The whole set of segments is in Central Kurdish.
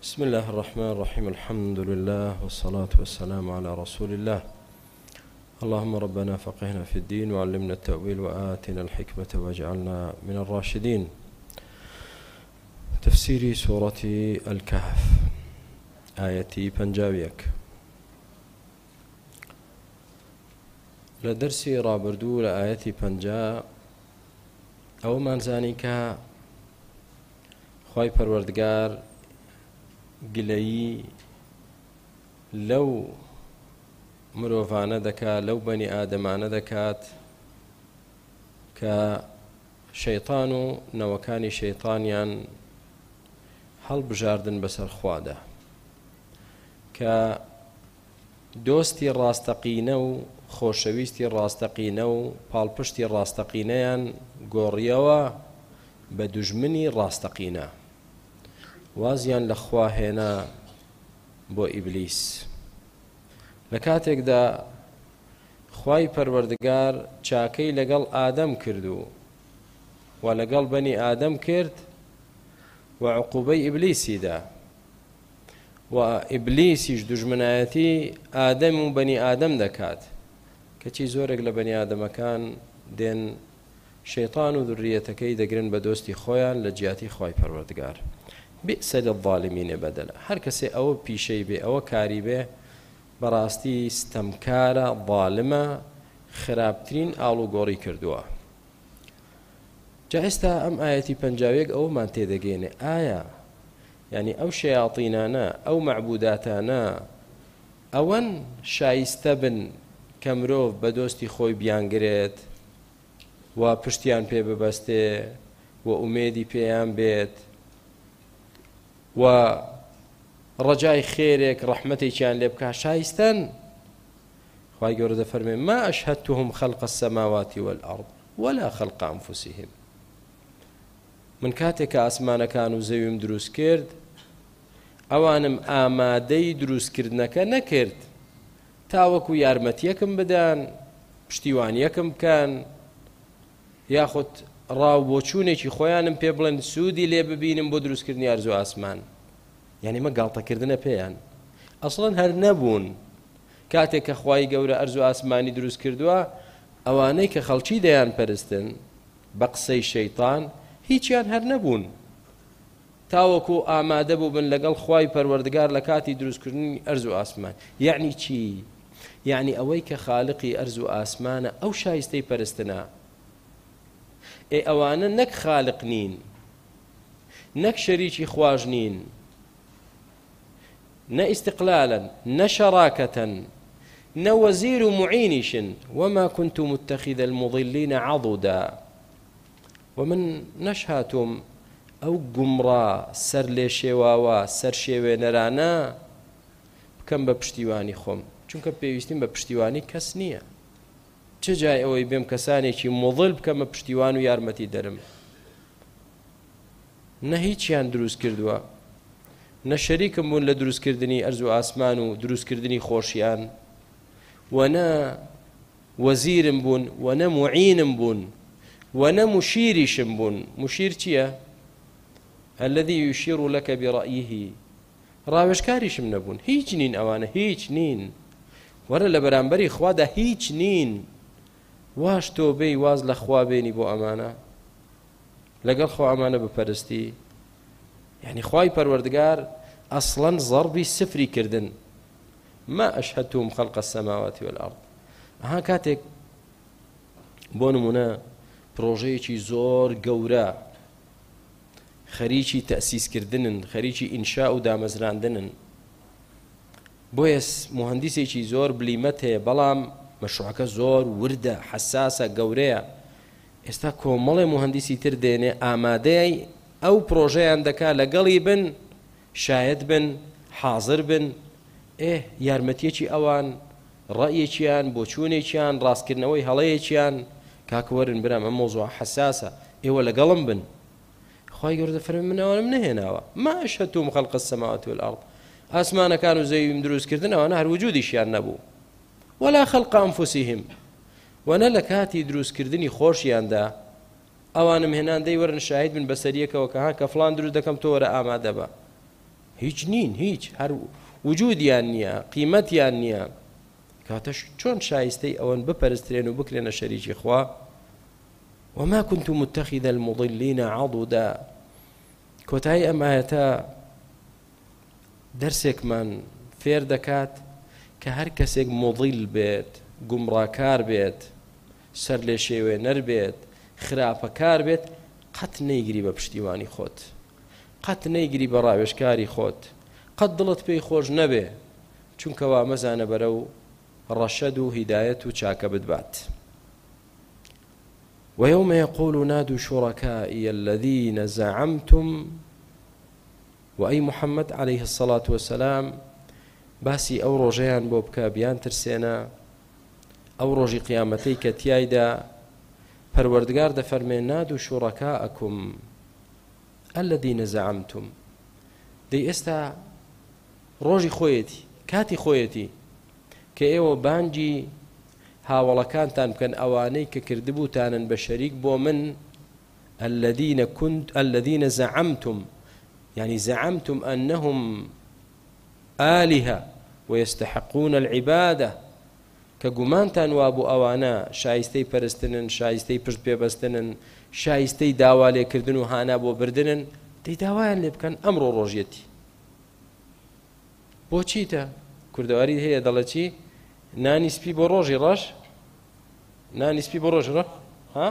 بسم الله الرحمن الرحيم الحمد لله والصلاة والسلام على رسول الله اللهم ربنا فقهنا في الدين وعلمنا التأويل وآتنا الحكمة واجعلنا من الراشدين. تفسير سورة الكهف آية بنجاويك لدرسي رابردو لآية بنجا أو منزانيك خواهي پروردگار گلەیی لەو مرۆڤانە دەکات لەو بەنی ئادەمانە دەکات کە شەیطان و نەوەکانی شەیطانیان هەڵبژاردن بەسەر خوادا کە دۆستی ڕاستەقینە و خۆشەویستی ڕاستەقینە و پاڵپشتی ڕاستەقینەیان گۆڕیەوە بە دوژمنی ڕاستەقینە وازیان لە خوا هێنا بۆ ئیبلیس. لە کاتێکدا خوای پەروەردگار چاکەی لەگەڵ ئادەم کردو و لەگەڵ بەنی ئادەم کرد و عقوبەی ئیبلیسیدا و ئیبلیسیش دوژمنایەتی ئادەم و بەنی ئادەم دەکات کەچی زۆرێک لە بەنی ئادەمەکان دێن شەیطان و دوڕیەتەکەی دەگرن بە دۆستی خۆیان لە جیاتی خوای پەروەردگار. بئس للظالمین بدلا هەر کەسێ ئەوە پیشەی بێ ئەوە کاری بێ بەڕاستی ستەمکارە ظالمە خراپترین ئاڵوگۆڕی کردووە. جا ئێستا ئەم ئایەتی پەنجاوێک ئەومان تێدەگەێنێ ئایا یعنی ئەو شەیاطینانە ئەو مەعبوداتانە ئەوەن شایستە بن کە مرۆڤ بە دۆستی خۆی بیانگرێت و پشتیان پێ ببەستێ و ئومێدی پێیان بێت و ڕەجای خێرێک ڕەحمەتێکیان لێ بکات شایستەن؟ خوای گەورە دەفەرمێ ما ئەشهدتهم خەلق السەماوات والأرض ولا خەلق ئەنفوسهم. من کاتێک کە ئاسمانەکان و زەویم دروست کرد ئەوانم ئامادەی دروستکردنەکە نەکرد تاوەکو یارمەتیەکم بدەن پشتیوانیەکم بکەن یاخود ڕاو بۆچوونێکی خۆیانم پێ بڵێن سوودی لێ ببینم بۆ دروستکردنی ئەرزوو ئاسمان. یعنی مە گاڵتەکردنە پێیان ئەسڵەن هەر نەبوون. کاتێک کە خوای گەورە ئەرزوو ئاسمانی دروست کردووە ئەوانەی کە خەڵکی دەیان پەرستن بە قسەی شەیطان هیچیان هەر نەبوون تاوەکو ئامادە بوو بن لەگەڵ خوای پەروەردگار لە کاتی دروستکردنی ئەرزوو ئاسمان. یعنی چی؟ یعنی ئەوەی کە خالقی ئەرزوو ئاسمانە ئەو شایستەی پەرستنە. ئەوانە نەک خالق نین نەک شەریکی خواژ نین نە ئیستقلالن نە شەراکەتەن نە وەزیر و معینیشن وما كنت متخذ المضلين عضدا و من نەشهاتوم ئەو گومڕا سەر لێ شێواوە سەر شێوێنەرانە بکەم بە پشتیوانی خۆم چونکە پێویستیم بە پشتیوانی کەس نییە. چه جای ئەوەی بێم کەسانێکی مضل بکەمە پشتیوان و یارمەتی دەرم؟ نە هیچیان دروست کردووە نە شەریکم بوون لە دروستکردنی ئەرزوو ئاسمان و دروستکردنی خۆشیان و نە وەزیرم بوون و نە معینم بوون و نە مشیریشم بوون. مشیر چییە؟ الذي يشير لك برأيه. ڕاوێژکاریشم نەبوون. هیچ نین ئەوانە هیچ نین. وەرە لە بەرامبەری خوادا هیچ نین. واش تۆ بێی واز لە خوا بێنی بۆ ئەمانە لەگەڵ خوا ئەمانە بپەرستی؟ یعنی خوای پەروەردگار ئەسڵەن زەربی سفری کردن. ما ئەشهدتهم خەلق السەماوات والأرض. ئەها کاتێک بۆ نمونە پرۆژەیەکی زۆر گەورە خەریکی تەسیسکردنن خەریکی ئینشا و دامەزراندنن بۆیە مهندسێکی زۆر بلیمەت هەیە بەڵام مەشروعەکە زۆر وردە حساسە گەورەیە. ئێستا کۆمەڵێ مهندسی تر دێنێ ئامادەی ئەو پرۆژەیان دەکا لەگەڵی بن شاید بن حاضر بن یارمەتیەکی ئەوان ڕەیەکیان بۆچوونێکیان ڕاستکردنەوەی هەڵەیەکیان کاکوەرن برام ئەم مۆزوع حساسە ئێوە لەگەڵم بن. خوای گەورە دەفەرمێ من ئەوانم نەهێناوە ما ئەشهدتهم خەلق السەماوات والأرض. ئاسمانەکان و زەویم دروستکردن ئەوانە هەر وجودیشیان نەبوو ولا خەلق ئەنفوسیهم و نە لە کاتی دروستکردنی خۆشیاندا ئەوانم هێنان دەی وەرن شاهید بن بەسەریەکەوە کە ها کە فڵان دروست دەکەم تۆ وەرە ئامادە بە هیچ نین، هیچ هەر وجودیان نییە، قیمەتیان نییە. کاتە چۆن شایستەی ئەوەن بپەرسترێن و بکرێنە شەریکی خوا؟ وما كنت متخذ المضلين عضدا. کۆتایی ئەم ئایەتە دەرسێکمان فێر دەکات کە هەر کەسێک مضیل بێت، گومڕاکار بێت، سەر لێ شێوێنەر بێت، خراپەکار بێت، قەت نەیگری بە پشتیوانی خۆت، قەت نەیگری بە ڕاوێژکاری خۆت، قەت دڵت پێی خۆش نەبێ، چونکەوا مەزانە بەرە و ڕەشەد و هیدایەت و چاکە بتبات. ويوم يقول نادوا شركائي الذين زعمتم. وأي محمد عليه الصلاة والسلام باسی ئەو ڕۆژەیان بۆ بکە بیان ترسێنە، ئەو ڕۆژی قیامەتەی کە تیایدا پەروەردگار دەفەرمێ نادوا شركاءكم الذين زعمتم. دەی ئێستا ڕۆژی خۆیەتی، کاتی خۆیەتی کە ئێوە بانگی هاوڵەکانتان بکەن ئەوانەی کە کردبووتانن بە شەریک بۆ من. الذين زعمتم يعني زعمتم أنهم آلهة ويستحقون العبادة. کە گومانتان وابوو ئەوانە شایستەی پەرستنن، شایستەی پشت پێبەستنن، شایستەی داوا لێکردن و هانا بۆ بردنن، دەی داوایان لێ بکەن ئەمڕۆ ڕۆژیەتی. بۆچیتە؟ کوردەواری هەیە دەڵێ چی؟ نانی سپی بۆ ڕۆژی ڕەش، نانی سپی بۆ ڕۆژی ڕەش، ها؟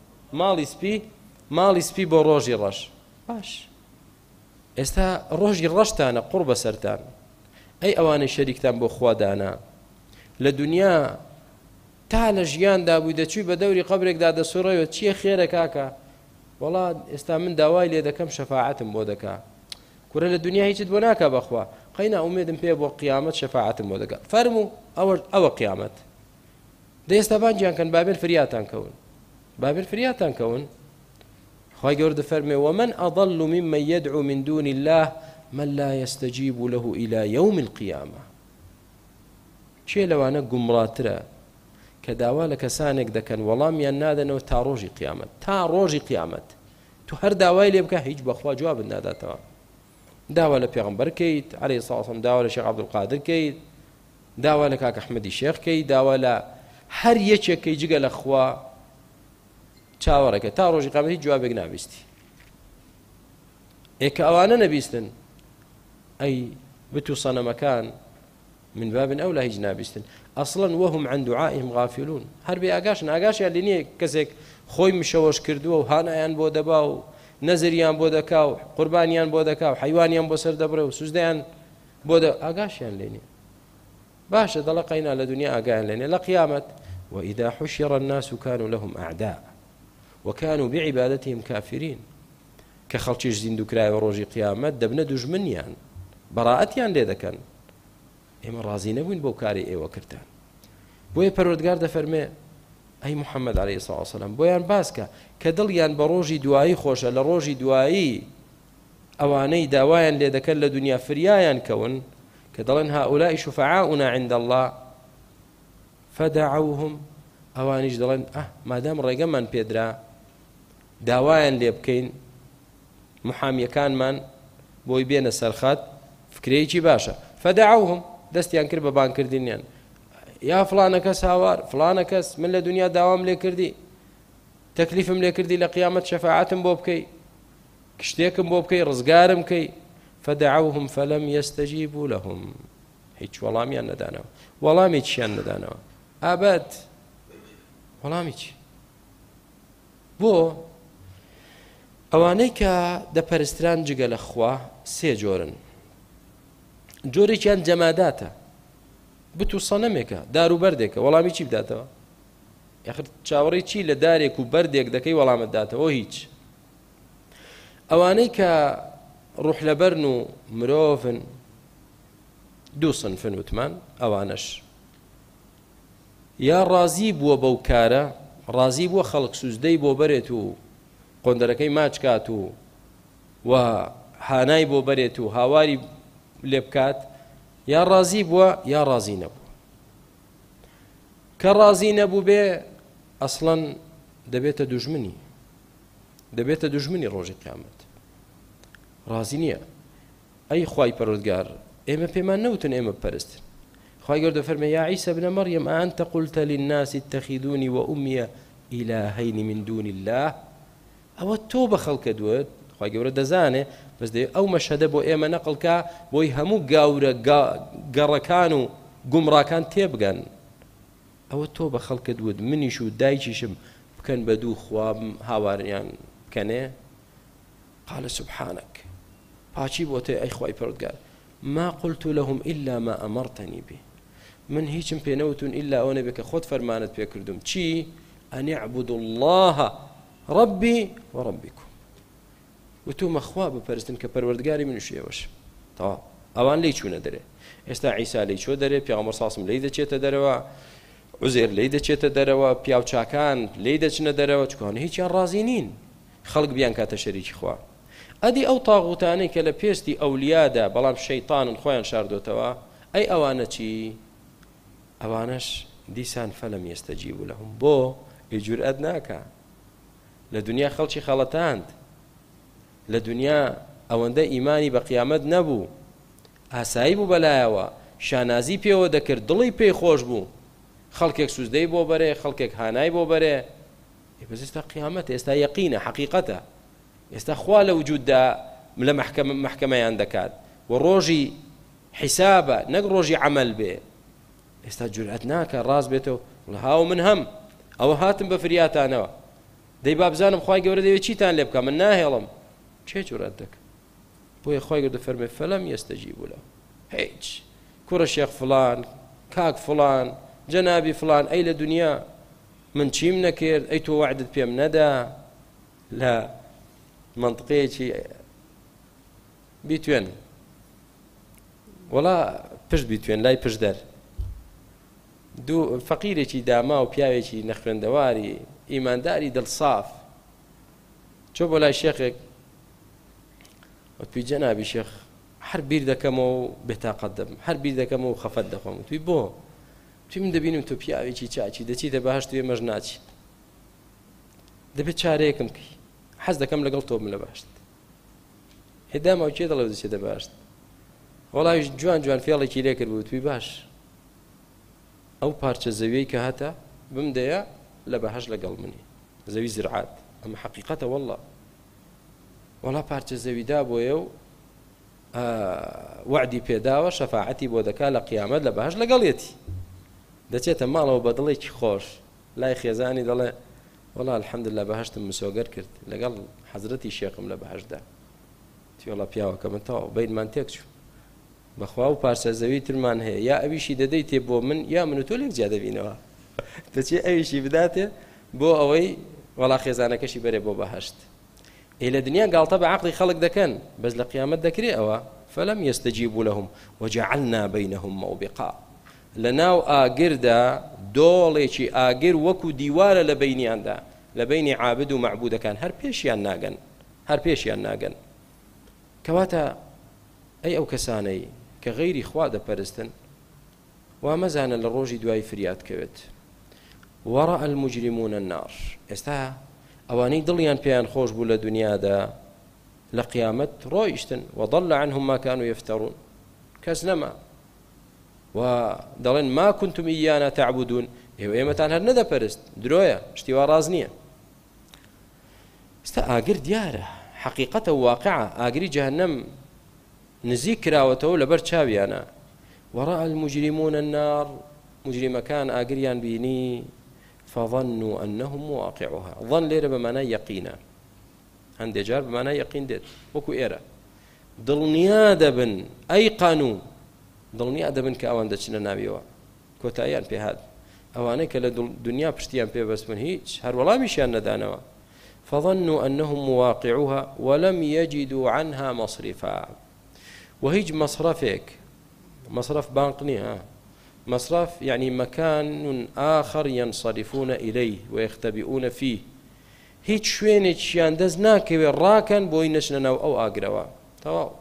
ماڵی سپی بۆ ڕۆژی ڕەش. باش، ئێستا ڕۆژی ڕەشتانە قوڕ بەسەرتان. ئەی ئەوانەی شەریکتان بۆ خوادانا لە دنیا تا لە ژیاندا بووی دەچووی بە دەوری قەبرێکدا دەسوڕەوە چییە خێرە کاکە؟ وەڵا ئێستا من داوای لێ دەکەم شەفاعەتم بۆ دەکا. کورە لە دنیا هیچت بۆ ناکا بەخوا، قەینا ئومێدم پێ بۆ قیامەت شەفاعەتم بۆ دەکا. فەرموو ئەوە قیامەت. دە ئێستا بانگیان کەن بابێر فریاتان کەون، بابێر فریاتان کەون. خوای گەورە دەفەرمێ ومن أضل ممن يدعو من دون الله من لا يستجيب له إلى يوم القيامة. چێ لەوانە گومڕاترە کە داوا لە کەسانێک دەکەن وەڵامیان نادەنەوە تا ڕۆژی قیامەت، تا ڕۆژی قیامەت. تو هەر داوای لێ بکە هیچ بەخوا جوابت ناداتەوە. داوا لە پێغەمبەر کەیت عەلەیهی السەڵاتو وەسەلام، داوا لە شێخ عەبدولقادر کەیت، داوا لە کاک ئەحمەدی شێخ کەیت، داوا لە هەر یەکێک کەی جگە لە خوا چاوەڕێکە تا ڕۆژی قیامەت هیچ جوابێک نابیستی. ئێکە ئەوانە نەبیستن ئەی بت و سەنەمەکان من باب ئەولە هیچ نابیستن. ئەسڵەن وەهم عن دعائهم غافلون. هەر بێ ئاگاشن، ئاگاشیان لێ نییە کەسێک خۆی مشەوەش کردووە و هانایان بۆ دەبا و نەزریان بۆ دەکا و قوربانیان بۆ دەکا و حەیوانیان بۆ سەر دەبڕێ و سوزدەیان بۆ ئاگاشیان لێ نییە. باشە دەڵە قەینا لە دنیا ئاگایان لێ نییە. لە قیامەت وإذا حشر الناس كانوا لهم أعداء وكانوا بعبادتهم كافرين. کە خەڵکیش زیندووکرایەوە ڕۆژی قیامەت دەبنە دوژمنیان، بەڕائەتیان لێ دەکەن. ئێمە ڕازی نەبووین بۆ کاری ئێوە کردن. بۆیە پەروەردگار دەفەرمێ ئەی محەممەد عەلەیهی السەڵاتو وەسەلام بۆیان باسکە کە دڵیان بە ڕۆژی دوایی خۆشە، لە ڕۆژی دوایی ئەوانەی داوایان لێ دەکەن لە دنیا فریایان کەون کە دەڵێن هؤلاء شفعاؤنا عند الله فدعوهم. ئەوانیش دەڵێن مادام ڕێگەمان پێدرا داوایان لێ بکەین محامیەکانمان بۆی بێنە سەرخات، فکرەیەکی باشە. فدعوهم، دەستیان کرد بە بانکردنیان، یا فلانە کەس هاوار، فلانە کەس من لە دنیا داوام لێ کردی، تەکلیفم لێ کردی لە قیامەت شەفاعەتم بۆ بکەی، شتێکم بۆ بکەی، ڕزگارم کەی. فدعوهم فلم يستجيبوا لهم. هیچ وەڵامیان نەدانەوە، وەڵامێکیان نەدانەوە. ئابەت وەڵامیکی بۆ ئەوانەی کە دەپەرستران جگە لە خوا سێ جۆرن. جۆرێکیان جەماداتە، بت و سەنەمێکە، دار و بەردێکە، وەڵامی چی بداتەوە؟ یاخر چاوەڕێی چی لە دارێک و بەردێک دەکەی وەڵامت داتەوە؟ هیچ. ئەوانەی کە ڕوح لەبەرن و مرۆڤن دوو سنفن وتمان، ئەوانەش یا ڕازی بووە بەو کارە، ڕازی بووە خەڵک سوزدەی بۆ بەرێت و قۆندەرەکەی ماچ کات و هانای بۆ بەرێت و هاواری لێ بکات، یا ڕازی بووە یا ڕازی نەبوو. کە ڕازی نەبوو بێ ئەسڵەن دەبێتە دوژمنی، دەبێتە دوژمنی ڕۆژی قیامەت. ڕازی نییە. ئەی خوای پەروەردگار ئێمە پێمان نەوتن ئێمە بپەرستن خوای گەورە فەرمێ یا عیسی ابن مەریەم ئەنتە قولتە للناس اتخذوني وأمي إلهين من دون الله ئەوە تۆ بە خەڵکە دوت خوای گەورە دەزانێ بەس دەی ئەو مەشهەدە بۆ ئێمە نەقڵکە بۆی هەموو گاورە گەڕەکان و گومڕاکان تێبگەن ئەوە تۆ بە خەڵکە دوت منیش و دایکیشم بکەن بە دوو خوام هاواریان بکەنێ قال سبحانك پاچی بۆ تێ ئەی خوای پەروەردگار ما قلت لهم إلا ما أمرتني به من هیچم پێ نەوتون ئیلا ئەوە نەبێ کە خۆت فەرمانت پێ کردوم چی أن اعبدوا الله ربي وربكم وتومە خوا بپەرستن کە پەروەردگاری منیش ئێوەش تەواو ئەوان لی چوونە دەرێ ئێستا عیسا لی چۆ دەرێ پێغەمبەر ساسم لی دەچێتە دەرەوە عوزێر لی دەچێتە دەرەوە پیاوچاکان لی دەچنە دەرەوە چکۆن هیچیان ڕازی نین خەڵک بیان کاتە شەریکی خوا ئەدی ئەو تاغوتانەی کە لە پێستی ئەولیادا بەڵام شەیطانن خۆیان شاردۆتەوە ئەی ئەوانە چی ئەوانەش دیسان فەلەم یەستەجیبوا لەهم بۆ جورئەت ناکە لە دنیا خەڵکی خەڵەتاند لە دنیا ئەوەندە ئیمانی بە قیامەت نەبوو ئاسایی بوو بەلایەوە شانازی پێوە دەکرد دڵی پێی خۆش بوو خەڵکێک سوزدەی بۆ بەرێ خەڵکێک هانای بۆ بەرێ بەس ئێستا قیامەتە ئێستا یەقینە حەقیقەتە ئێستا خوا لە وجوددا لە محکەمەیان دەکات و ڕۆژی حیسابە نەک ڕۆژی عەمەل بێ ئێستا جورئەت ناکە ڕاست بێتەوە هاو من هەم ئەوە هاتم بە فریاتانەوە دەی با بزانم خوای گەورە دەوێت چیتان لێ بکە من ناهێڵم چێ جورئەت دەکە بۆیە خوای گەورە فەرمێ فەلەم یەستەجیبوا لەهم هیچ کوڕە شێخ فڵان کاک فڵان جەنابی فڵان ئەی لە دنیا من چیم نەکرد ئەی تۆ وعدت پێم نەدا لە منطقەیەکی بیتوێن وەڵا پشت بیتوێن لای پشت دەر دوو فەقیرێکی داما و پیاوێکی نەخوێندەواری ئیمانداری دڵساف چۆ بۆ لای شێخێک وتوی جەنابی شێخ هەر بیر دەکەمەوە و بێتاقەت دەبم هەر بیر دەکەمەوە خەفەت دەخۆم توی بۆ توی من دەبینم تۆ پیاوێکی چاچی دەچیتە بەهەشت توێ مەژ ناچی دەبێت چارەیەکم بکەی حەز دەکەم لەگەڵ تۆ بم لە بەهەشت هێدا ماوە کێ دەڵێ دەچێتە بەهەشت وەڵاویش جوان جوان فێڵێکی لێ کرد بوو توی باش ئەو پارچە زەویەی کە هاتە بمدەیە لە بەهەشت لەگەڵ منی زەوی زرعات ئەمە حەقیقەتە وەڵڵا وەڵا پارچە زەویدا بۆیە و وعدی پێداوە شەفاعەتی بۆ دەکا لە قیامەت لە بەهەشت لەگەڵیەتی دەچێتە ماڵەوە بە دڵێکی خۆش لای خێزانی دەڵێ وەڵا الحەمدلله بەهەشتم مسۆگەر کرد لەگەڵ حەزرەتی شێخم لە بەهەشتدا تیوەڵا پیاوەکە من تەواو بەیدمان تێک چوو بەخوا و پارچە زەوی ترمان هەیە یا ئەویشی دەدەی تێ بۆ من یا من و تۆ لێک جیا دەبینەوە دەچێ ئەویشی بداتێ بۆ ئەوەی وەڵا خێزانەکەشی بەرێ بۆ بەهەشت لە دنیا گاڵتە بە عەقڵی خەڵک دەکەن بەس لە قیامەت دەکرێ ئەوە فەلەم یەستەجیبوا لەهم وجعلنا بەینەهم مەوبقا لەناو ئاگردا دۆڵێکی ئاگر وەکو دیوارە لە بەینیاندا لە بەینی عابد و مەعبودەکان هەر پێشیان ناگەن کەواتە ئەی ئەو کەسانەی کە غەیری خوا دەپەرستن وا مەزانە لە ڕۆژی دوای فریاد کەوێت وەڕە المجرمون النار ئێستا ئەوانەی دڵیان پێیان خۆش بوو لە دنیادا لە قیامەت ڕۆیشتن وضل عنهم ما كانوا يفترون کەس نەما و دەڵێن ما كنتم إيانا تعبدون ئێمەتان هەر نەدەپەرست درۆیە شتیوا ڕاز نییە ئێستا ئاگر دیارە حەقیقەتە و واقعە ئاگری جەهەنەم نزیک کراوەتەوە لەبەر چاویانە وەڕە المجرمون النار مجرمەکان ئاگریان بینی فظنوا أنهم واقعوها ظن لێرە بەمانای یەقینە هەندێک جار بەمانای یەقین دێت وەکو ئێرە دڵنیا دەبن ئەیقەنوا دڵنیا دەبن کە ئەوان دەچنە ناویەوە کۆتاییان پێهات ئەوانەی کە لە دنیا پشتیان پێبەستن هیچ هەر وەڵامیشیان نەدانەوە فظنوا أنهم واقعوها ولم يجدوا عنها مصرفا وهيج مصرف بانقني مصرف يعني مكان آخر ينصرفون إليه ويختبئون فيه هیچ شوێنێکیان دەست ناکەوێت ڕاکەن بۆی نەچنە ناو ئەو ئاگرەوە تەواو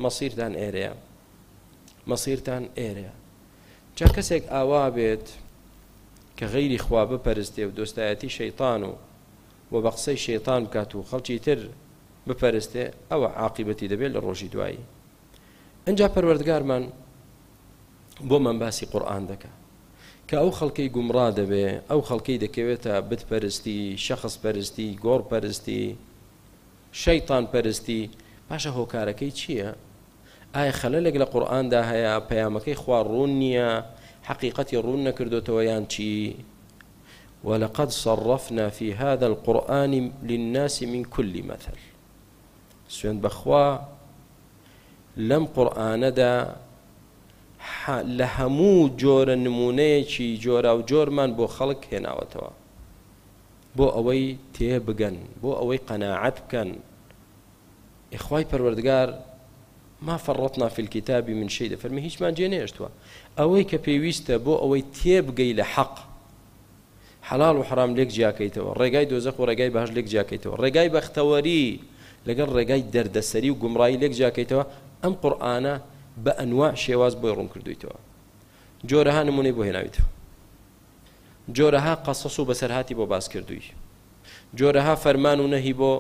مەسیرتان ئێرەیە جا کەسێک ئاوا بێت کە غەیری خوا بپەرستێ و دۆستایەتی شەیطان و بە قسەی شەیطان بکات و خەڵکی تر بپەرستێ ئەوە عاقیبەتی دەبێت لە ڕۆژی دوایی ئەنجا پەروەردگارمان بۆمان باسی قورئان دەکات کە ئەو خەڵکەی گومڕا دەبێ ئەو خەڵکەی دەکەوێتە بتپەرستی شەخص پەرستی گۆڕ پەرستی شەیطان پەرستی پاشە هۆکارەکەی چییە؟ ئایا خەلەلێک لە قورئاندا هەیە پەیامەکەی خوا ڕوون نییە حقیقەتی ڕوون نەکردوتەوە یان چی؟ ولقد صرفنا في هذا القرآن للناس من كل مثل سوێن بەخوا لەم قورئانەدا لە هەموو جۆرە نمونەیەکی جۆرا و جۆرمان بۆ خەڵک هێناوەتەوە بۆ ئەوەی تێبگەن بۆ ئەوەی قەناعەت بکەن ئیخوای پەروەردگار ما فرطنا في الكتاب من شيء دەفەرمێ هیچمان جێ نێشتووە ئەوەی کە پێویستە بۆ ئەوەی تێبگەی لە حەق حەڵال و حرام لێک جیاکەیتەوە ڕێگای دۆزەخ و ڕێگای بەهەشت لێک جیاکەیتەوە ڕێگای بەختەوەری لەگەڵ ڕێگای دەردەسەری و گومڕایی لێک جیاکەیتەوە ئەم قورئانە بە ئەنواع شێواز بۆی ڕوون کردویتەوە جۆرەها نمونەی بۆ هێناویتەوە جۆرەها قەسەس و بەسەرهاتی بۆ باس کردووی جۆرەها فەرمان و نەهی بۆ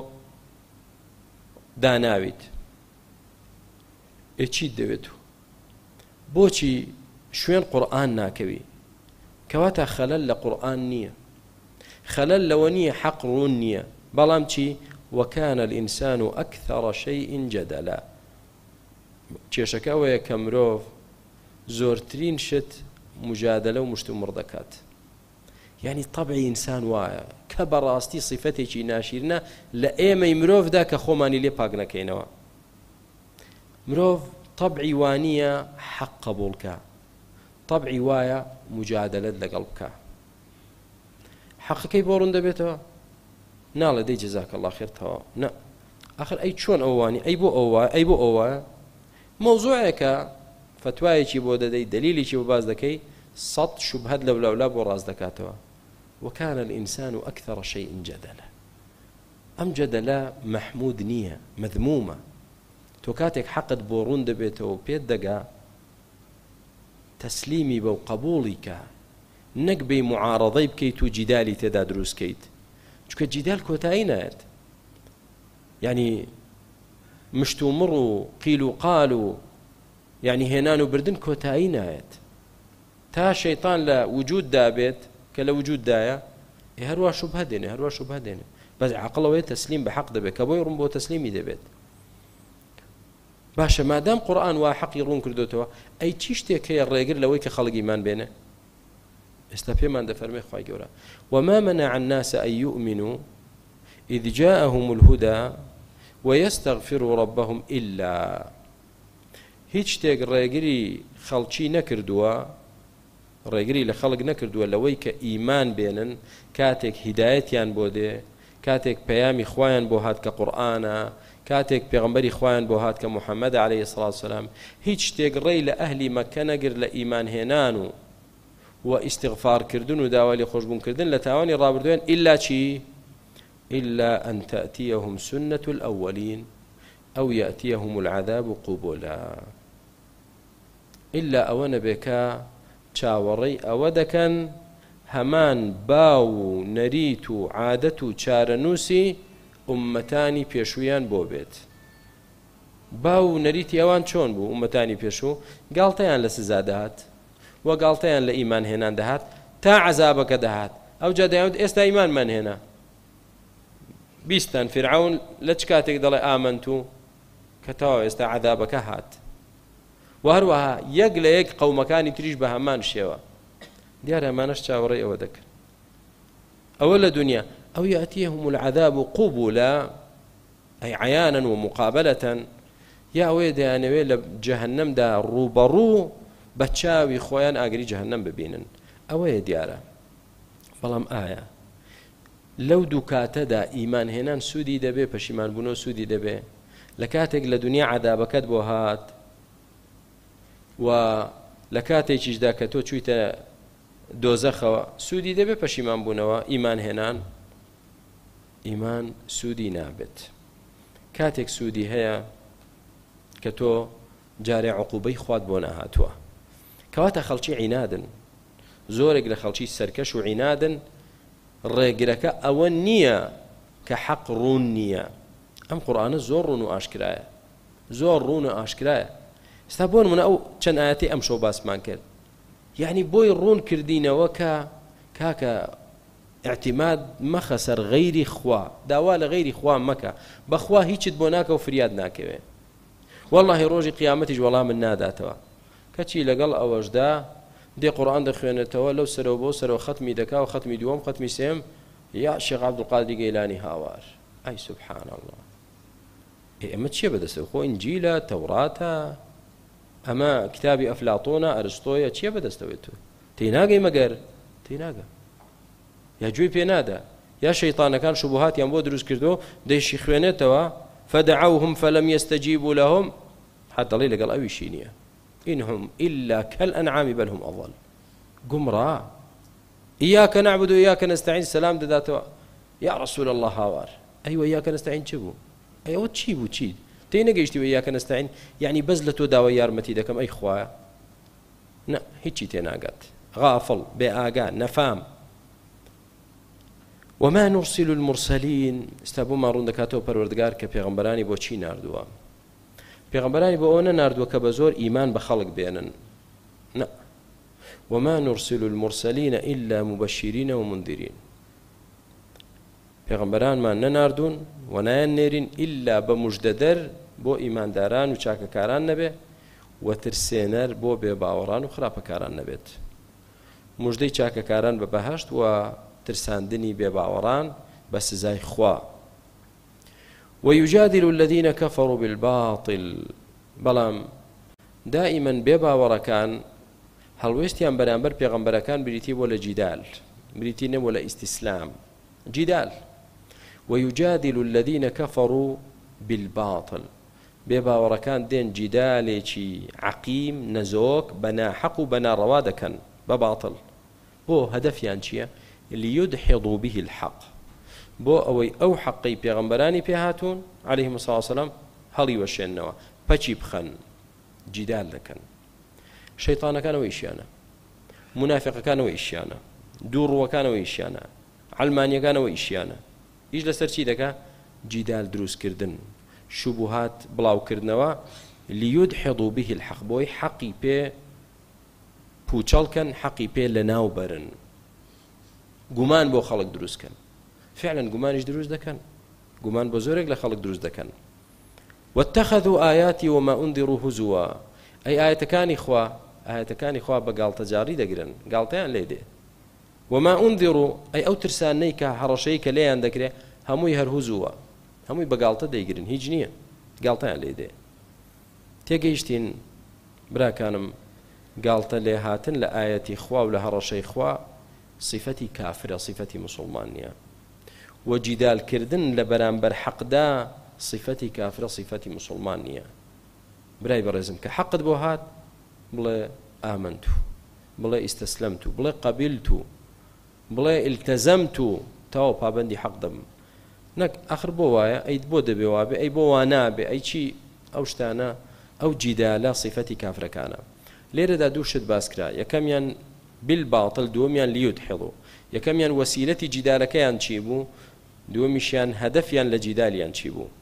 داناویت چیت دەوێت و بۆچی شوێن قورئان ناکەوی کەواتە خەلەل لە قورئان نییە خەلەل لەوە نییە حەق ڕوون نییە بەڵام چی وەکانە الئینسان ئەکثەڕ شەیء جەدەلا کێشەکە ئەوەیە کە مرۆڤ زۆرترین شت مجادلە و مشت و مڕ دەکات یعنی طبعی ئینسان وایە کە بەڕاستی صیفەتێکی ناشیرنە لە ئێمەی مرۆڤدا کە خۆمانی لێ پاک نەکەینەوە مرۆڤ طبعی وانیە حەق قبوڵکە طبعی وایە مجادلەت لەگەڵ بکە حەقەکەی بۆ ڕوون دەبێتەوە ناڵێ دەی جەزاکە الله خێر تەواو نە ئاخر ئەی چۆن ئەوانی ئەی بۆ ئەوە ئەی بۆ ئەوە مەوزوعێکە فتوایەکی بۆ دەدەی دلیلێکی بۆ باز دەکەی سەد شوبهەت لەولا بۆ ڕاست دەکاتەوە وكان الإنسان أكثر شيء جدلا ئەم جەدەلە مەحموود نییە مەذمومە تۆ کاتێک حەقت بۆ ڕوون دەبێتەوە پێت دەگا تەسلیمی بە و قبوڵی کە نەک بێی معارەضەی بکەیت و جیدالی تێدا دروستکەیت چونکە جیدال کۆتایی نایەت یعنی مشت و مڕ و قیل و قال و یعنی هێنان و بردن کۆتایی نایەت تا شەیطان لە وجود دابێت کە لە وجود دایە هەروە شوبهە دێنێ هەروە شوبهە دێنێ بەس عەقڵەوەی تەسلیم بە حەق دەبێت کە بۆی ڕوون بۆ تەسلیمی دەبێت باشە مادام قورئان وا حەقی ڕوون کردوتەوە ئەی چی شتێک هەیە ڕێگر لەوەی کە خەڵک ئیمان بێنێ ئێستا پێمان دەفەرمێ خوای گەورە وما منع الناس أن يؤمنوا إذ جاءهم الهدى ويستغفروا ربهم إلا هیچ شتێک ڕێگری خەڵکی نەکردووە ڕێگری لە خەڵک نەکردووە لەوەی کە ئیمان بێنن کاتێک هیدایەتیان بۆ دێ کاتێک پەیامی خوایان بۆ هات کە قورئانە کاتێک پێغەمبەری خوایان بۆ هات کە محەممەد عەلەیهی سڵات وسەلام هیچ شتێک ڕێی لە ئەهلی مەکە نەگرت لە ئیمان هێنان و ئیستیغفارکردن و داوای لێ خۆشبوونکردن لە تاوانی ڕابردوویان ئیلا چی؟ إلا أن تأتيهم سنة الأولين أو يأتيهم العذاب قبلا إلا أوان بكا چاوەڕێی ئەوە دەکەن هەمان باو و نەریت و عادەت و چارەنووسی ئوممەتانی پێشوویان بۆ بێت باو و نەریتی ئەوان چۆن بوو ئوممەتانی پێشوو گاڵتەیان لە سزا دەهات وە گاڵتەیان لە ئیمان هێنان دەهات تا عەزابەکە دەهات ئەو جا دەیانوت ئێستا ئیمانمان هێنا بیستان فرعون لە چ کاتێک دەڵێ ئامەنتو کە تەواو ئێستا عەذابەکە هات و هەروەها یەک لە یەک قەومەکانی تریش بە هەمان شێوە دیارە ئەمانەش چاوەڕێی ئەوە دەکەن ئەوە لە دنیا ئەو یەأتیهم العذاب قبلا ئەی عەیانا ومقابلة یا ئەوەیە دەیانەوێت لە جەهەنەمدا ڕووبەڕوو بە چاوی خۆیان ئاگری جەهەنەم ببینن ئەوەیە دیارە بەڵام ئایا لەو دوو کاتەدا ئیمان هێنان سوودی دەبێ پەشیمان بوونەوە سوودی دەبێ لە کاتێک لە دنیا عەذابەکەت بۆ هات و لە کاتێکیشدا کە تۆ چوویتە دۆزەخەوە سوودی دەبێ پەشیمان بوونەوە ئیمان هێنان ئیمان سوودی نابێت کاتێک سوودی هەیە کە تۆ جارێ عقوبەی خوات بۆ نەهاتووە کەواتە خەڵکی عینادن زۆرێک لە خەڵکی سەرکەش و عینادن ڕێگرەکە ئەوە نییە کە حەق ڕوون نییە ئەم قورئانە زۆر ڕوون و ئاشکرایە زۆر ڕوون و ئاشکرایە ستا بۆ نمونە ئەو چەند ئاەتی ئەم شەو باسمان کرد یعنی بۆی ڕوون کردینەوە کە کاکە اعتماد مەخە سەر غەیری خوا داوا لە غەیری خوا مەکە بەخوا هیچت بۆ ناکە و فریاد ناکەوێ واللهی ڕۆژی قیامەتیش وەڵام من ناداتەوە کەچی لەگەڵ ئەوەشدا دێ قورئان دەخوێنێتەوە لەو سەرەوە بۆ سەرەوە ختمی دەکا و ختمی دووەم ختمی سێم یا شێخ عەبدولقادری گەیلانی هاوار ئەی سوبحان الله ئێمە چییە بەدەستەوە خۆ ئینجیلە تەوراتە ئەمە کتابی ئەفلاتۆنە ئەرستۆیە چییە بەدەستەوێت تۆ تێناگەی مەگەر تێناگە یا گوێی پێ نادا یا شەیطانەکان شوبهاتیان بۆ دروست کردو دەیشی خوێنێتەوە فدعوهم فلم يستجيبوا لهم حتى لي لقال أوي شينية إنهم إلا كالأنعام بل هم أضل قمرا إياك نعبد وإياك نستعين سلام داتوا يا رسول الله هاوار أيوة إياك نستعين شبو أيوة تشيبو تشيد تينا قيشتي وإياك نستعين يعني بزلتو داوى يارمتي دكم أي خوايا نا هيتشي تينا قات غافل بآقان نفام وما نرسل المرسلين استابو ما رون دكاتو پروردگار کە پێغەمبەرانی بۆ چی ناردووە پێغەمبەرانی بۆ ئەوە ناردووە کە بە زۆر ئیمان بە خەڵک بێنن نا وما نرسل المرسلين إلا مبشرين ومنذرين پێغەمبەرانمان نەناردوون و نایان نێرین ئللا بە موژدەدەر بۆ ئیمانداران و چاکەکاران نەبێ و ترسێنەر بۆ بێباوەڕان و خراپەکاران نەبێت موژدەی چاکەکاران بە بەهەشت و ترساندنی بێباوەڕان بە سزای خوا ويجادل الذين كفروا بالباطل بەڵام دائما بێباوەڕەکان هەڵوێستیان بەرامبەر پێغەمبەرەکان بریتی بۆ لە جیدال بریتی نەبوو لە ئیستیسلام جیدال ويجادل الذين كفروا بالباطل بێباوەڕەکان دێن جیدالێکی عەقیم نەزۆک بەناحەق و بەناڕەوا دەکەن بە باتڵ بۆ هەدەفیان چییە ليدحضوا به الحق بۆ ئەوەی ئەو حەقەی پێغەمبەرانی پێهاتوون عليهم الصلاة والسلام هەڵی وەشێننەوە پەچی بخەن جیدال دەکەن شەیطانەکانەوە ئیشیانە منافقەکانەوە ئیشیانە دووڕووەکانەوە ئیشیانە عەلمانیەکانەوە ئیشیانە ئیش لەسەر چی دەکا جیدال دروستکردن شوبهات بڵاوکردنەوە ليدحضوا به الحق بۆی حەقی پێ پوچەڵکەن حەقی پێ لەناو بەرن گومان بۆ خەڵک دروستکەن فعلا گومانیش دروست دەکەن گومان بۆ زۆرێک لە خەڵک دروست دەکەن واتخذوا آياتي وما أنذروا هزوا أي آياتەکانی خوا بە گاڵتەجاری دەگرن گاڵتەیان لێ دێ وما أنذروا أي ئەو ترسانەی کە هەڕەشەی کە لێیان دەکرێ هەمووی هەر هزووە هەمووی بە گاڵتە دەیگرن هیچ نییە گاڵتەیان لێ دێ تێگەیشتین براکانم گاڵتە لێ هاتن لە ئاەتی خوا و لە هەڕەشەی خوا صفەتی کافرە صفەتی مسلمان نییە و جیدالکردن لە بەرامبەر حەقدا صفەتی کافرە صفەتی مسلمان نییە برای بەڕێزم کە حەقت بۆ هات بڵێ ئامنت بڵێ ئیستەسلەمت بڵێ قەبیلت بڵێ ئیلتەزەمت تەواو پابەندی حەق دەم نەک ئاخر بۆ وایە ئەیت بۆ دەبێ وابێ ئەی بۆ وا نابێ ئەی چی ئەو شتانە ئەو جیدالە صفەتی کافرەکانە لێرەدا دوو شت باسکرا یەکەمیان بالباطل دووەمیان ليدحضوا یەکەمیان وەسیلەتی جیدالەکەیان چی بوو دووەمیشیان هەدەفیان لە جیدالیان چی بوو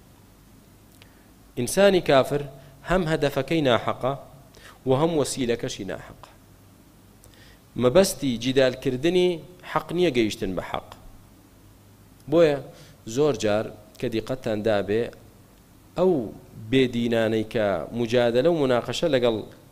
ئینسانی کافر هەم هەدەفەکەی ناحەقە و هەم وەسیلەکەشی ناحەقە مەبەستی جیدالکردنی حەق نییە گەیشتن بە حەق بۆیە زۆر جار کە دیقەتتان دابێ ئەو بێدینانەی کە مجادلە و مناقەشە لەگەڵ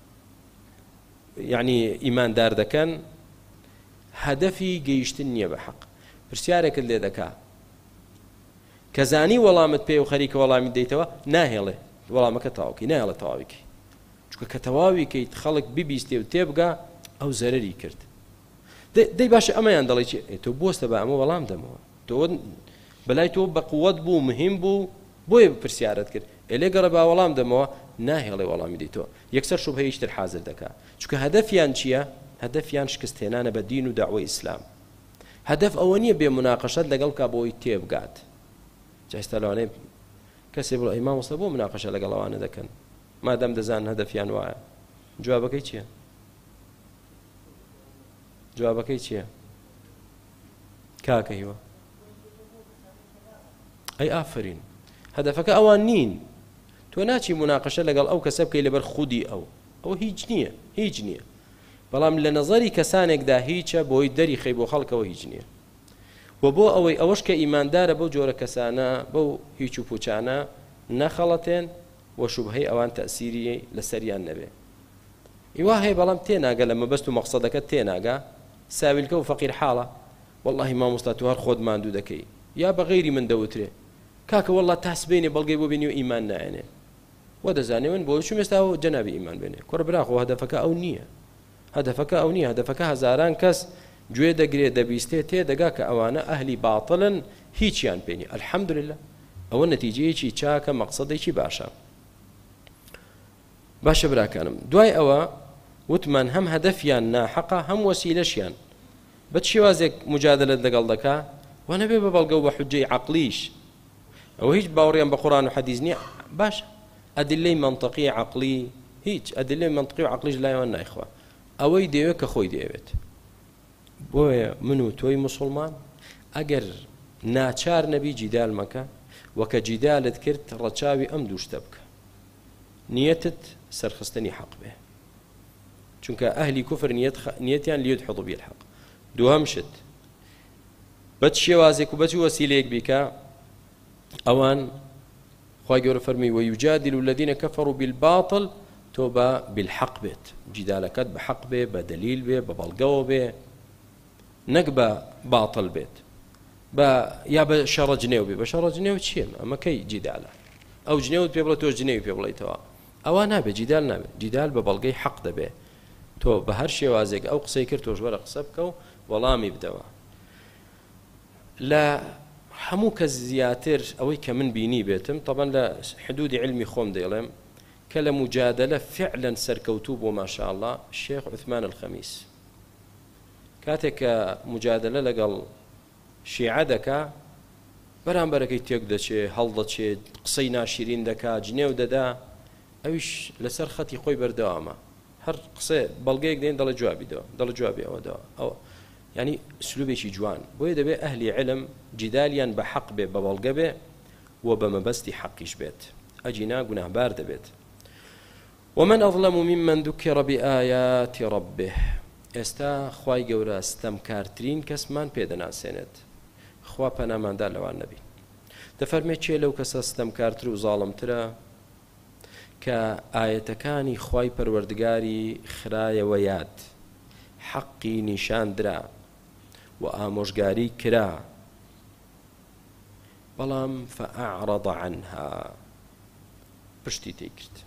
یعنی ئیماندار دەکەن هەدەفی گەیشتن نییە بە حەق پرسیارێکت لێ دەکا کە زانی وەڵامت پێ و خەریکە وەڵامی دەیتەوە ناهێڵێ وەڵامەکە تەواوکەی ناهێڵە تەواویکەی چونکە کە تەواویکەیت خەڵک ببیستێ و تێبگا ئەو زەرەری کرد دەی باشە ئەمەیان دەڵێ چی تۆ بۆستە بە ئەمە وەڵام دەمەوە تۆ بەلای تۆ بە قووەت بوو مهم بوو بۆیە پرسیارت کرد ئێلێ گەڕە با وەڵام دەمەوە ناهێڵێ وەڵامی دەیتەوە یەکسەر شوبهەیەشتر حازر دەکا چونکە هەدەفیان چییە هەدەفیان شکستهێنانە بە دین و داوای ئیسلام هەدەف ئەوە نییە بێ مناقەشەت لەگەڵ کا بۆی تێبگات جایستا لەوانەیە کەسێ بڵێ ئەی مامۆستا بۆ مناقەشە لەگەڵ ئەوانە دەکەن مادام دەزانن هەدەفیان وایە جوابەکەی چییە جوابەکەی چییە کاکە هیوە ئەی ئافرین هەدەفەکە ئەوان نین تۆ تۆ ناچی مناقەشە لەگەڵ ئەو کەسە بکەی لەبەر خودی ئەو هیچ نییە بەڵام لە نەزەری کەسانێکدا هیچە بۆی دەری خەی بۆ خەڵکەوە هیچ نییە و بۆ ئەوەی ئەوەش کە ئیماندارە بەو جۆرە کەسانە بەو هیچ و پوچانە نەخەڵەتێن و شوبهەی ئەوان تەئسیری لەسەریان نەبێ ئیوا هەیە بەڵام تێناگە لە مەبەست و مەقسەدەکەت تێناگە ساویلکە و فەقیر حاڵە والله مامۆستا تو هەر خۆت ماندوو دەکەی یا بەغەیری من دەوترێ کاکە والله تاسبێنێ بەڵگەی بۆ بینی و ئیمان نایەنێ و دەزانێ من بۆ چوم ئێستا جەنابی ئیمان بێنێ کوڕ براخۆ هەدەفەکە ئەو نییە هەدەفەکە هەزاران کەس گوێ دەگرێت دەبیستێ تێدەگا کە ئەوانە ئەهلی باتڵن هیچیان پێنی الحەمدولله ئەوە نەتیجەیەکی چاکە مەقسەدێکی باشە براکانم دوای ئەوە وتمان هەم هەدەفیان ناحەقە هەم وەسیلەشیان بە شێوازێک مجادلەت لەگەڵ دەکا و نەبێ بە بەڵگە و بە حوجەی عەقلیش ئەوە هیچ باوەڕیان بە قورئان و حەدیث نییە باش ئەدلەی منطقی عەقلی هیچ ئەدلەی منطقی و عەقلیش لایەوە نایخوا ئەوەی دەوێت کە خۆی دەوێت بۆیە من و تۆی مسلمان ئەگەر ناچار نەبی جیدال مەکە وەکە جیدالت کرد ڕەچاوی ئەم دووشتە بکە نیەتت سەرخستنی حەق بێ چونکە ئەهلی کوفر نیەتیان لیدحض بالحق دووهەم شت بە شێوازێک و بە وەسیلەیەک بیکە ئەوان خوا گەورە فەرمی ويجادل الذين كفروا بالباطل تۆ بە بالحق بێت جیدالەکەت بە حەق بێ بە دەلیل بێ بە بەڵگەوە بێ نەک بە باطل بێت یا بە شەڕە جنێو بێ بە شەڕە جنێو چییە ئەمە کەی جیدالە ئەو جنێوت پێ بڵێ تۆ جنێوی پێ بڵێیتەوە ئەوە نابێت جیدال نابێت جیدال بە بەڵگەی حەق دەبێ تۆ بە هەر شێوازێک ئەو قسەی کرد تۆش وەرە قسە بکە و وەڵامی بدەوە لە هەموو کەس زیاتر ئەوەی کە من بینی بێتم طبعا لە حدودی علمی خۆم دەیڵێم کە لە مجادلە فعلا سەرکەوتوو بۆ ماشاء الله شێخ عوثمان الخەمیس کاتێک کە مجادلە لەگەڵ شیعە دەکا بەرامبەرەکەی تێک دەچێ هەڵدەچێت قسەی ناشرین دەکا جنێو دەدا ئەویش لەسەر خەتی خۆی بەردەوامە هەر قسە بەڵگەیەک دێن دەڵە جوابی ئەوەدەوە ئەوە یعنی سلوبێکی جوان بۆیە دەبێ ئەهلی علم جیدالیان بە حەق بێ بە بەڵگە بێ و بە مەبەستی حەقیش بێت ئەجینا گوناهبار دەبێت ومن أظلم ممن ذكر بآيات ربه ئێستا خوای گەورە ستەمکارترین کەسمان پێدەناسێنێت خوا پەناماندا لەوان نەبین دەفەرمێت چێ لەو کەسە ستەمکارتر و زاڵمترە کە ئاەتەکانی خوای پەروەردگاری خرایەوە یاد حەقی نیشاندرا و ئامۆژگاری کرا بەڵام فأعرض عنها پشتی تێکرد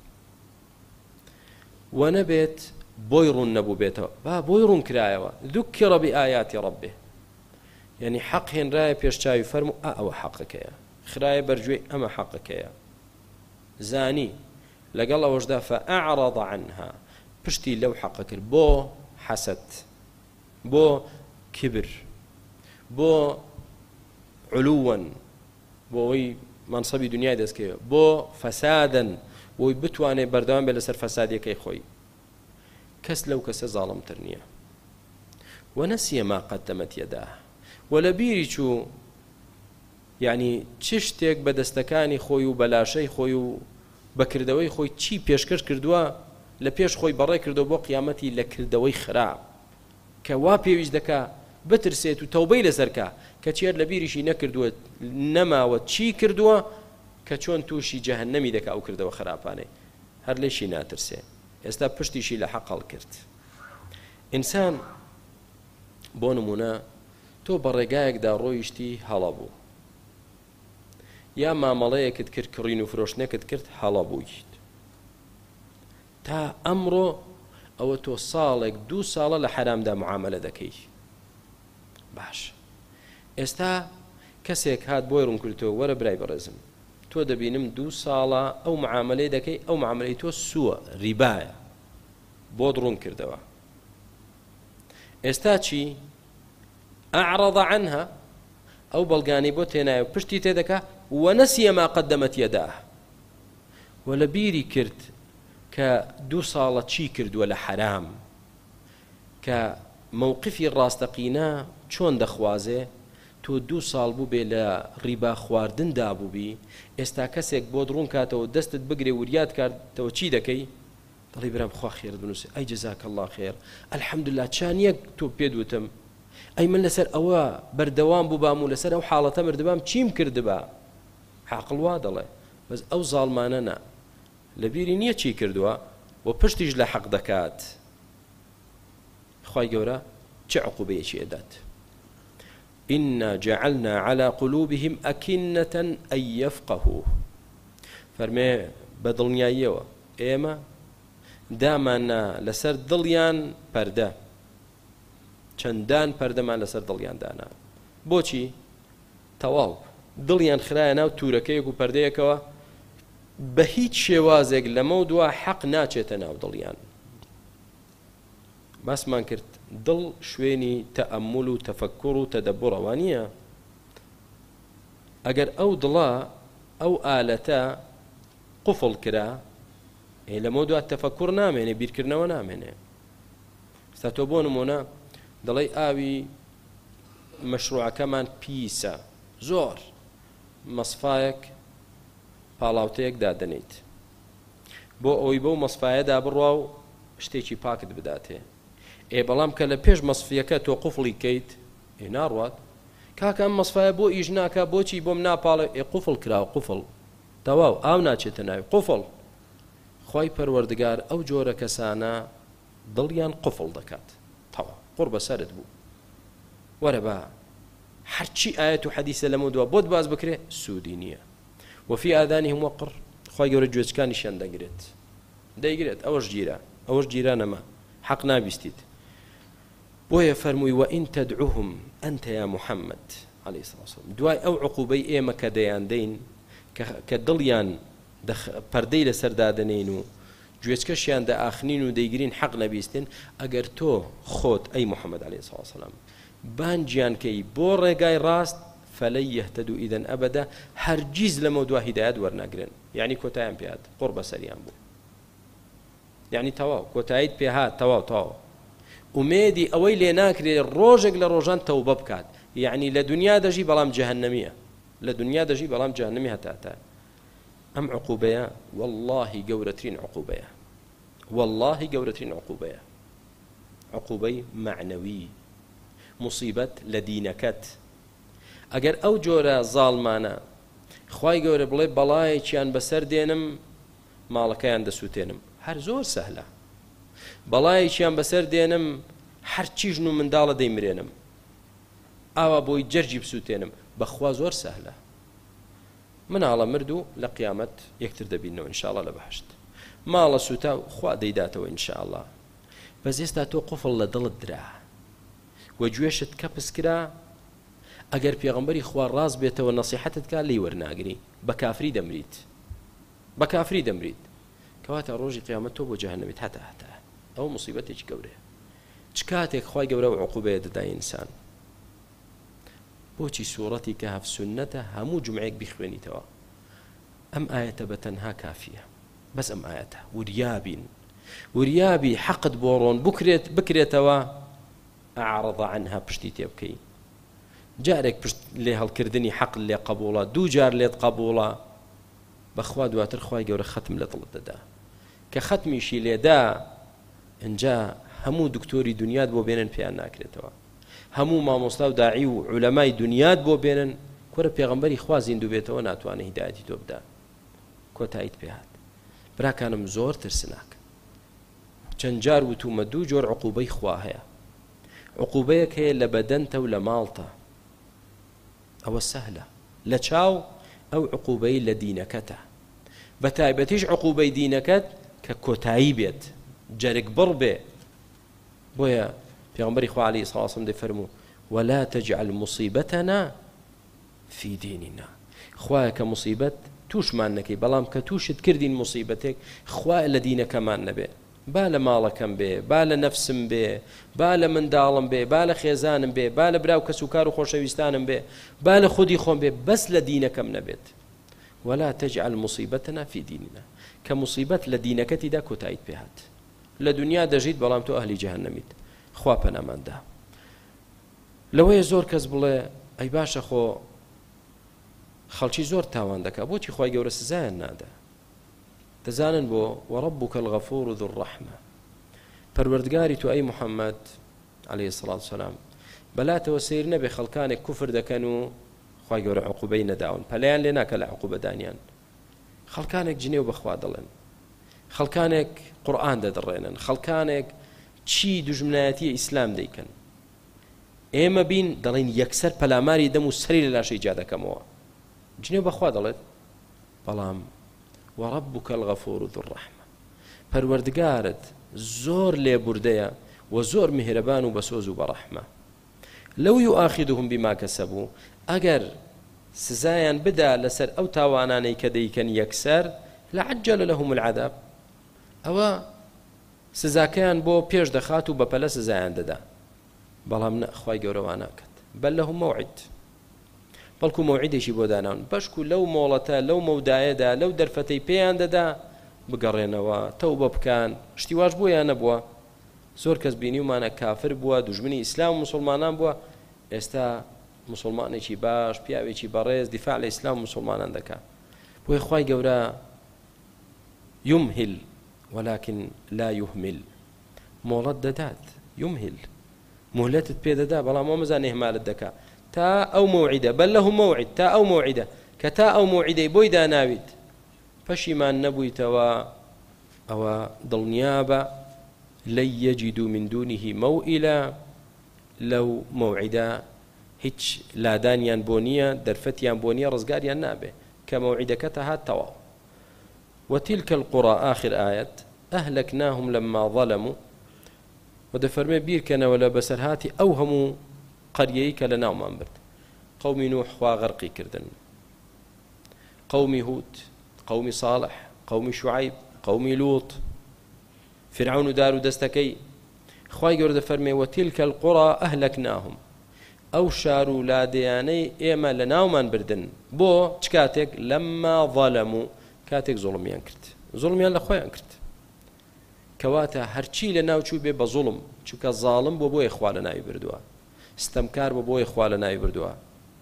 و نەبێت بۆی ڕوون نەبوو بێتەوە بۆی ڕوون کرایەوە ذكر بآيات ربه یعنی حەق هێنرایە پێشچاوی فەرموو ئەوە حەقەکەیە خرایە بەرگوێی ئەمە حەقەکەیە زانی لەگەڵ ئەوەشدا فأعرض عنها پشتی لەو حەقە کرد بۆ حەسەد بۆ کبر بۆ علووەن بۆەوەی منسەبی دنیای دەستکەوێت بۆ فەسادن بۆی بتوانێت بەردەوام بێت لەسەر فەسادیەکەی خۆی کەس لەو کەسە زاڵمتر نییە وەنەسیە ما قەدەمەت یەداه و لە بیری چوو یعنی چ شتێک بە دەستەکانی خۆی و بەلاشەی خۆی و بەکردەوەی خۆی چی پێشکەش کردووە لە پێش خۆی بەڕێ کردو بۆ قیامەتی لە کردەوەی خراپ کە وا پێویست دەکا بترسێت و تەوبەی لەسەرکە کە چێر لە بیریشی نەکردووە نەماوە چی کردووە کە چۆن تووشی جەهەنەمی دەکا ئەو کردەوە خراپانەی هەر لێشی ناترسێ ئێستا پشتیشی لە حەقەڵ کرد ئینسان بۆ نمونە تۆ بە ڕێگایەکدا ڕۆیشتی هەڵە بوو یا مامەڵەیەکت کرد کڕین و فرۆشتنێکت کرد هەڵە بوویت تا ئەمڕۆ ئەوە تۆ ساڵێک 2 ساڵە لە حرامدا معاملە دەکەی باش ئێستا کەسێک هات بۆی ڕوون کردەوە وەرە برای بەڕێزم تۆ دەبینم 2 ساڵە ئەو معاملەی دەکەی ئەو معاملەی تۆ سووە ریبایە بۆت ڕوون کردەوە ئێستا چی ئەعرض عنها ئەو بەڵگانی بۆ تێنایە و پشتی تێدەکا وەنەسیە ما قەدەمەت یەداه و لە بیری کرد کە 2 ساڵە چی کردووە لە حرام کە مووقفی ڕاستەقینە چۆن دەخوازێ تۆ تۆ 2 ساڵ بوو بێ لە ڕیبا خواردن دابووبی ئێستا کەسێک بۆ دڕون کاتەوە دەستت بگرێ وریات کاتەوە چی دەکەی دەڵی برام خوا خێرت بنووسێ ئەی جەزاک الله خێر الحەمدوللا چانیەک تۆ پێت وتم ئەی من لەسەر ئەوە بەردەوام بووبام و لەسەر ئەو حاڵەتە مردبام چیم کردبا عاقڵ وا دەڵێ بەس ئەو زاڵمانە نا لەبیری نییە چی کردووە و پشتیش لە حەق دەکات خوای گەورە چه عقوبەیەکی ئەدات إنا جعلنا على قلوبهم أكنة أن يفقهوه فەرمێ بە دڵنیاییەوە ئێمە دامانە لەسەر دڵیان پەردە چەندان پەردەمان لەسەر دڵیان دانا بۆچی تەواو دڵیان خرایە ناو تورەکەیەک و پەردەیەکەوە بە هیچ شێوازێک لەمە دووە حەق ناچێتە ناو دڵیان باسمان کرد دڵ شوێنی تەئەممول و تەفەکوڕ و تەدەببوڕەوە نییە ئەگەر ئەو دڵە ئەو ئالەتە قوفڵ کرا لەمە دوات تەفەکوڕ نامێنێ بیرکردنەوە نامێنێ ستا تۆ بۆ نمونە دەڵێ ئاوی مەشروعەکەمان پیسە زۆر مەسفایەک پاڵاوتەیەک دادەنیت بۆ ئەوەی بەو مەسفایەدا بڕوا و شتێکی پاکت بداتێ بەڵام کە لە پێش مەسفیەکە تۆ قوفڵی کەیت ناڕوات کاکە ئەم مەسفایە بۆ ئیش ناکە بۆچی بۆم ناپاڵێ قوفڵ کراوە قوفڵ تەواو ئاو ناچێتە ناوی قوفڵ خوای پەروەردگار ئەو جۆرە کەسانە دڵیان قوفڵ دەکات تەواو قوڕ بەسەرت بوو وەرە بە هەرچی ئاەت و حەدیثە لەمە دووە بۆت باز بکرێ سوودی نییە وفي آذانهم وقر خوای گەورە گوێچکانیشیان دەیگرێت ئەوەش گیرانەمە حەق نابیستیت بۆیە فەرمووی وئین تەدعوهم ئەنتە یا محەممەد عەلەیهی سڵاة وسەلام دوای ئەو عقوبەی ئێمە کە دەیاندەین کە دڵیان پەردەی لەسەر دادەنین و گوێچکەشیان دەئاخنین و دەیگرین حەق نەبیستن ئەگەر تۆ خۆت ئەی محەممەد عەلەیهی سڵاة وسەلام بانگیان کەی بۆ ڕێگای ڕاست فلن يهتدوا إذن أبدا هرجيز لموضوع هدايات ورناقرن يعني كوتايان بيهات قرب سريان بو يعني تواو كوتايد بيهات تواو وميدي أوي ليناكري الروجك لروجان توبة بكات يعني لدنيا دجي بلام جهنمية تاتا أم عقوبية والله جورتين عقوبية عقوبة معنوي مصيبة لدينكت ئەگەر ئەو جۆرە زاڵمانە خوای گەورە بڵێ بەڵایەکیان بەسەر دێنم ماڵەکەیان دەسووتێنم هەر زۆر سەهلە بەڵایەکیان بەسەر دێنم هەرچی ژن و منداڵە دەیمرێنم ئاوا بۆی جەرجی بسووتێنم بەخوا زۆر سەهلە مناڵە مرد و لە قیامەت یەکتر دەبینەوە ئینشاءڵڵا لە بەهەشت ماڵە سووتا خوا دەیداتەوە ئینشاءڵڵا بەس ئێستا تۆ قوفڵ لە دڵت درا وەگوێشت کەپس کرا ئەگەر پێغەمبەری خوا ڕاست بێتەوە نەسیحەتت کا لێی وەرناگری بە کافری دەمریت کەواتە ڕۆژی قیامەت تۆ بۆ جەهەنەمیت هەتا ئەو موسیبەتێکی گەورەیە چ کاتێک خوای گەورە و عقوبەیە دەدا ئینسان بۆچی سوورەتی کەهەف سونەتە هەموو جومعەیەک بیخوێنیتەوە ئەم ئاەتە بەتەنها کافیە بەس ئەم ئاەتە وریابی حەقت بۆ ڕۆن بکرێتەوە ئەعرەض عنها پشتی تێ بکەی جارێک پشت لێ هەڵکردنی حەق لێ قبوڵە دوو جار لێت قبوڵە بەخوا دواتر خوای گەورە ختم لە دڵت دەدا کە ختمیشی لێدا ئەنجا هەموو دکتۆری دنیات بۆ بێنن پێیان ناکرێتەوە هەموو مامۆستا و داعی و عولەمای دنیات بۆ بێنن کۆرە پێغەمبەری خوا زیندوو بێتەوە ناتوانێت هیدایەتی تۆ بدا کۆتاییت پێهات براکانم زۆر ترسناک چەند جار وتومە دوو جۆر عقوبەی خوا هەیە عقوبەیەک هەیە لە بەدەنتە و لە ماڵتە ئەوە سەهلە لە چاو ئەو عقوبەی لە دینەکەتە بە تایبەتیش عقوبەی دینەکەت کە کۆتایی بێت جەرگ بڕ بێ بۆیە پێغەمبەری خوا عەلەیهی سڵاة وسەلام دەیفەرموو ولا تجعل مصيبتنا في ديننا خوایە کە مصیبەت تووشمان نەکەی بەڵام کە تووشت کردین مصیبەتێک خوایە لە دینەکەمان نەبێ با لە ماڵەکەم بێ با لە نەفسم بێ با لە منداڵم بێ با لە خێزانم بێ با لە براو کەس و کار و خۆشەویستانم بێ با لە خودی خۆم بێ بەس لە دینەکەم نەبێت ولا تجعل مصيبتنا في ديننا کە مصیبەت لە دینەکەتیدا کۆتاییت پێهات لە دنیا دەژیت بەڵام تۆ ئەهلی جەهەنەمیت خوا پەناماندا لەوەیە زۆر کەس بڵێ ئەی باشە خۆ خەڵکی زۆر تاوان دەکات بۆچی خی گەورە سزایان نادا دەزانن بۆ وەڕەبوکە الغەفور ذو الرەحمە پەروەردگاری تو ئەی محەممەد عليه الصلاة والسلام بەلاتەوە سیر نەبێ خەڵکانێک کوفر دەکەن و خی گەورە عقوبەی نەداون پەلیان لێ ناکە لە عقوبەدانیان خەڵکانێک جنێو بەخوا دەڵێن خەڵکانێک قورئان دەدڕێنن خەڵکانێک چی دوژمنایەتی ئیسلام دەیکەن ئێمە بین دەڵێن یەکسەر پەلاماری دەم و سەری لە لاشەی جا دەکەمەوە جنێو بەخوا دەڵێت بەڵام وەڕەبوکە الغەفور ذو الرەحمە پەروەردگارت زۆر لێبوردەیە و زۆر میهرەبان و بەسۆز و بەڕەحمە لەو یؤاخذهم بما کەسەبوو ئەگەر سزایان بدا لەسەر ئەو تاوانانەی کە دەیکەن یەکسەر لعجل لهم العذاب ئەوە سزاکەیان بۆ پێش دەخات و بەپەلە سزایان دەدا بەڵام خی گەورەوە ناکات بەل لەهم مەوعید بەڵکو مەوعیدێکی بۆ داناون بەشکو لەو مۆڵەتە لەو مەودایەدا لەو دەرفەتەی پێیان دەدا بگەڕێنەوە تەوبە بکەن شتی واش بۆیان نەبووە زۆر کەس بینیومانە کافر بووە دوژمنی ئیسلام و مسلمانان بووە ئێستا مسلمانێکی باش پیاوێکی بەڕێز دیفاع لە ئیسلام و مسلمانان دەکات بۆی خی گەورە يمهل ولكن لا يهمل مۆڵەت دەدات يمهل مهلتت پێ دەدا بەڵام ئەمەزان ئێهمالت دەکات تا ئەو مەوعیدە بەل لەهم مەوعید تا ئەو مەوعیدە کە تا ئەو مەوعیدەی بۆی داناویت پەشیمان نەبوویتەوە ئەوە دڵنیابە لن يجدوا من دونه موئلا لو موعدا هیچ لادانیان بۆ نییە دەرفەتیان بۆ نییە ڕزگاریان نابێ کە مەوعیدەکەتە هات تەواو وتلك القرى آخر آية أهلكناهم لما ظلموا ودفرمي بيركنا ولا بسرهاتي أو هم قريك لنا وما برد قوم نوح وغرقي كردن قوم هود قوم صالح قوم شعيب قوم لوط فرعون دار دستكي خواي قرد فرمي وتلك القرى أهلكناهم أو شاروا لا دياني إيما لنا وما بردن بو تشكاتك لما ظلموا كاتك ظلميان كرت ظلميان لخويان كرت كواتا هرچی لناو چوو بێ بە زوڵم چونکە زاڵم بۆ بۆی خوا لە ناوی بردووە ستەمکار بۆ بۆی خوا لە ناوی بردووە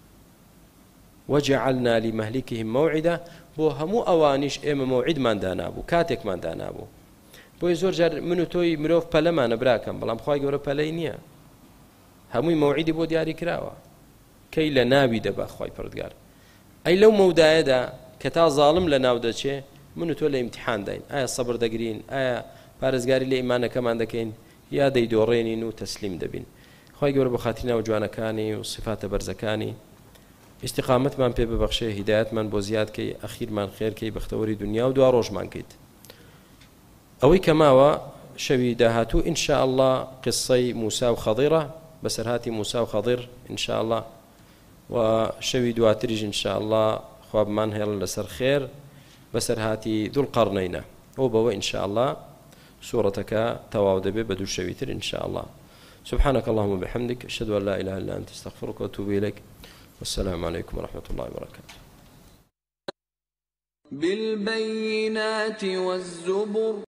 وجعلنا لمهلكهم موعدا بۆ هەموو ئەوانیش ئێمە مەوعیدمان دانابوو کاتێکمان دانابوو بۆی زۆر جار من و تۆی مرۆڤ پەلەمانە براکەم بەڵام خوای گەورە پەلەی نییە هەمووی مەوعیدی بۆ دیاری کراوە کەی لە ناوی دەبا خوای پەروەردگار ئەی لەو مەودایەدا کە تا زاڵم لە ناو دەچێ من و تۆ لە ئیمتیحان داین ئایا سەبر دەگرین ئایا پارێزگاری لە ئیمانەکەمان دەکەین یا دەیدۆڕێنین و تەسلیم دەبین خی گەورە بە خاتری ناو جوانەکانی و صفاتە بەرزەکانی استقامەتمان پێ ببەخشێ هیدایەتمان بۆ زیادکەی ئەخیرمان خێرکەی بەختەوەری دنیا و دوا ڕۆژمان کەیت ئەوەی کە ماوە شەوی داهاتوو ئینشاء الله قسەی موسا و خەضیرە بەسەرهاتی موسا و خەضیر ئینشاء الله و شەوی دواتریش ئینشاء الله خوابمان هێڵن لەسەر خێر بەسەرهاتی دوڵقەرنەینە ئەو بەوە ئینشاء الله سورتك تواود به بدو شويتر إن شاء الله سبحانك اللهم وبحمدك أشهد أن لا إله إلا أنت استغفرك وأتوب إليك والسلام عليكم ورحمة الله وبركاته بالبينات والزبر